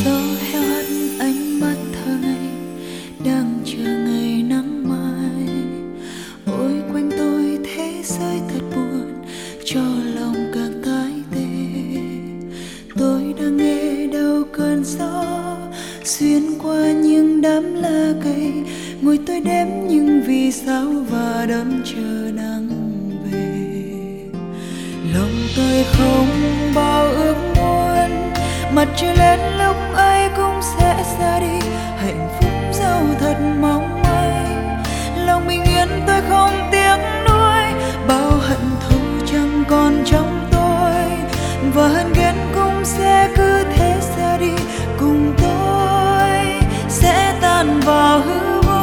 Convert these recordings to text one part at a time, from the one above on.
gió heo hắt ánh mắt thơ ngây đang chờ ngày nắng mai. Ôi quanh tôi thế giới thật buồn, cho lòng càng tái tê. Tôi đang nghe đâu cơn gió xuyên qua những đám lá cây, ngồi tôi đếm những vì sao và đón chờ nắng về. Lòng tôi không bao ước muốn mặt trời lên lúc ấy cũng sẽ ra đi, hạnh phúc dẫu thật mong manh. Lòng bình yên tôi không tiếc nuối, bao hận thù chẳng còn trong tôi, và hận ghen cũng sẽ cứ thế ra đi, cùng tôi sẽ tan vào hư vô.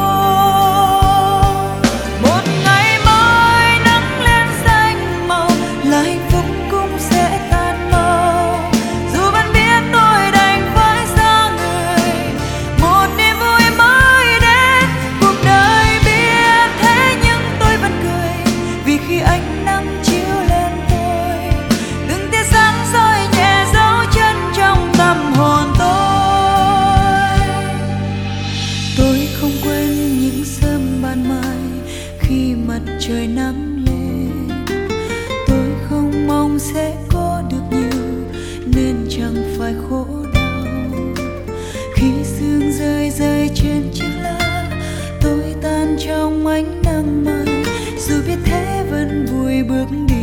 Một ngày mai nắng lên xanh màu là hạnh phúc cũng sẽ tan mau, dù vẫn biết tôi đành phải xa người. Một niềm vui mới đến, cuộc đời biết thế nhưng tôi vẫn cười, vì khi ánh nắng chiếu lên tôi, từng tia sáng soi nhẹ dấu chân trong tâm hồn tôi. Tôi không quên những sớm ban mai khi mặt trời nắng lên, tôi không mong sẽ có được nhiều nên chẳng phải khổ đau. Khi sương rơi rơi trên chiếc lá, tôi tan trong ánh nắng mai, dù biết thế vẫn vui bước đi.